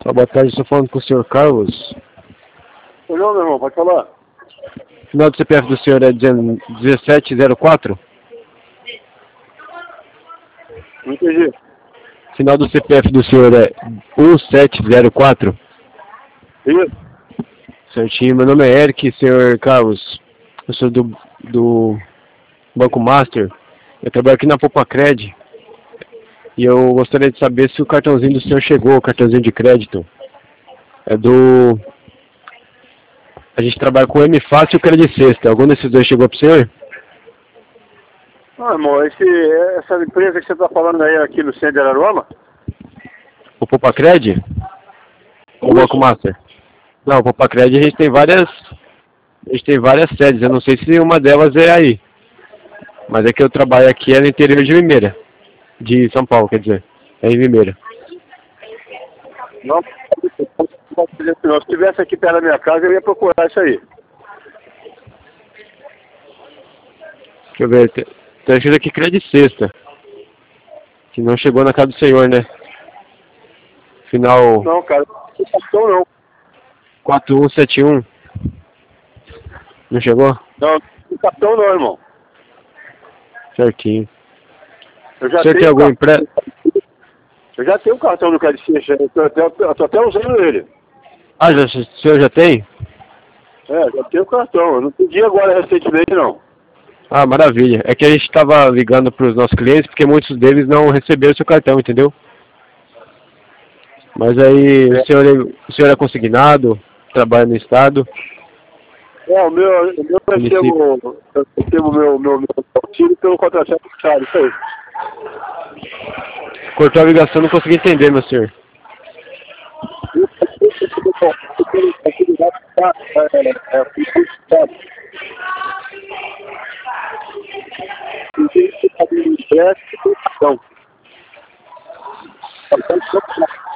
Boa tarde, estou falando com o senhor Carlos. Não, meu irmão, pode falar. O final do CPF do senhor é 1704? Não entendi. O final do CPF do senhor é 1704? Isso. Certinho, meu nome é Eric, senhor Carlos. Eu sou do Banco Master. Eu trabalho aqui na Popacred. E eu gostaria de saber se o cartãozinho do senhor chegou, o cartãozinho de crédito. A gente trabalha com M Fácil e o Crédito Sexta. Algum desses dois chegou pro senhor? Ah, irmão, essa empresa que você está falando aí aqui no centro de Araruama? O Popacred? Ou o Banco Master? Não, o Popacred a gente tem várias sedes. Eu não sei se uma delas é aí. Mas é que eu trabalho aqui no interior de Limeira. De São Paulo, quer dizer. É em Limeira. Não, se estivesse aqui perto da minha casa, eu ia procurar isso aí. Deixa eu ver. Tem escrito aqui Crédito Sexta. Que não chegou na casa do senhor, né? Final... Não, cara, não cartão não. 4171. Não chegou? Não, não cartão não, irmão. Certinho. Eu já O senhor tem algum empréstimo? Eu já tenho o cartão do Crédito Sexta, eu tô até usando ele. Ah, o senhor já tem? É, já tenho o cartão. Eu não pedi agora recentemente, não. Ah, maravilha. É que a gente estava ligando para os nossos clientes porque muitos deles não receberam seu cartão, entendeu? Mas aí o senhor é consignado, trabalha no estado? É, o meu eu recebo meu auxílio pelo contra-cheque fiscal, isso aí. Cortou a ligação, não consegui entender, meu senhor. Então,